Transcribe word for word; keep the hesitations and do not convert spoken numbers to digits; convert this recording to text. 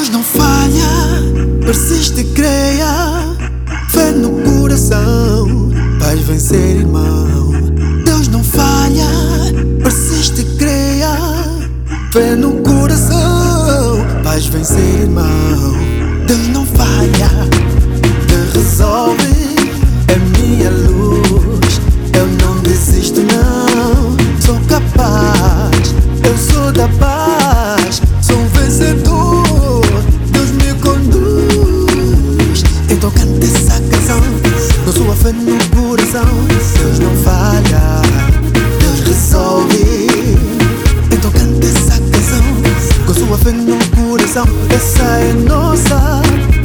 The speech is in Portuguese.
Deus não falha, persiste e creia. Fé no coração, vais vencer, irmão. Deus não falha, persiste e creia. Fé no coração, vais vencer, irmão. Deus não falha, te resolve, é minha luz. Eu não desisto, não. Sou capaz, eu sou da paz. Sou um vencedor, Deus me conduz. Então canta essa canção, com sua fé no coração. Deus não falha, Deus resolve. Então canta essa canção, com sua fé no coração. Essa é nossa